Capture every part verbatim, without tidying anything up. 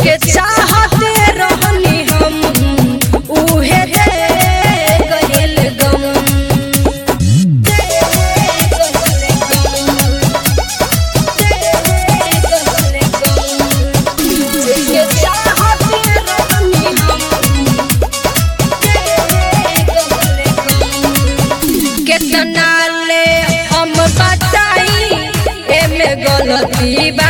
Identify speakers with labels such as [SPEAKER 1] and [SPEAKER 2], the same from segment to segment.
[SPEAKER 1] जेके चाहते रहनी हम उहे दे गइल गम। जेके चाहते रहनी हम केतना ले हम बताई एमे गलती बा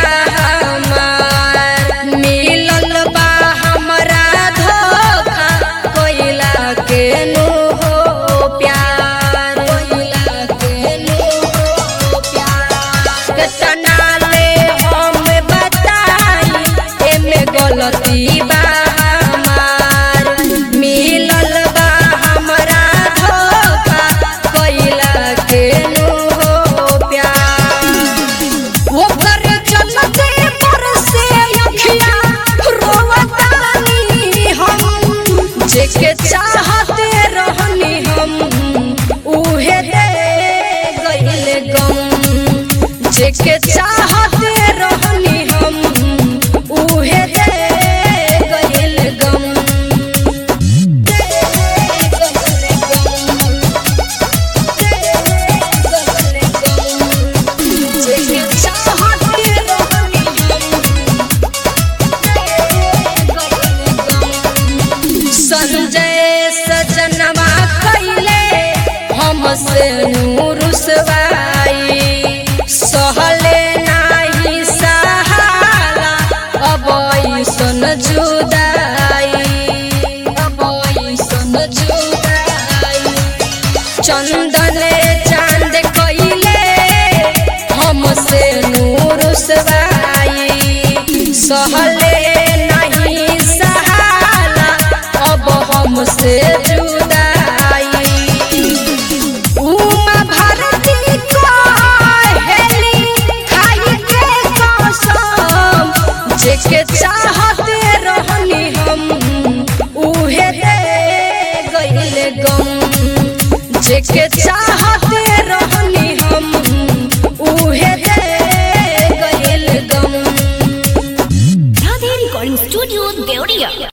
[SPEAKER 1] हमार। मिलल बा हमरा धोखा कोइला के नु हो प्यार, कोइला के नु हो प्यार। केतना ले हम बताई एमे गलती बा हमार। मिलल बा हमरा धोखा कोइला के नु हो प्यार। वो कर चलते बरसे अखिया रोवतानी हम जेके चाहते रहनी हम उहे दे गइल गम। जेके चाहते रहनी हम उहे दे गइल गम। जेके चाहते रहनी हम संजय सजनवा कइले हमसे रुसवाई। सहले नाही सहाला अब ऐसन जुदाई, अब ऐसन जुदाई। चंदन चांद कइले हमसे रुसवाई। सहले नहीं सहाला अब हमसे जुदाई। उमा भारती कहेली खाई के कसम जेके चाहते रहनी हम उहे दे गइल गम। जेके चाहते रहनी हम उहे दे गइल गम।
[SPEAKER 2] Radhe Recording Studio, Deoria।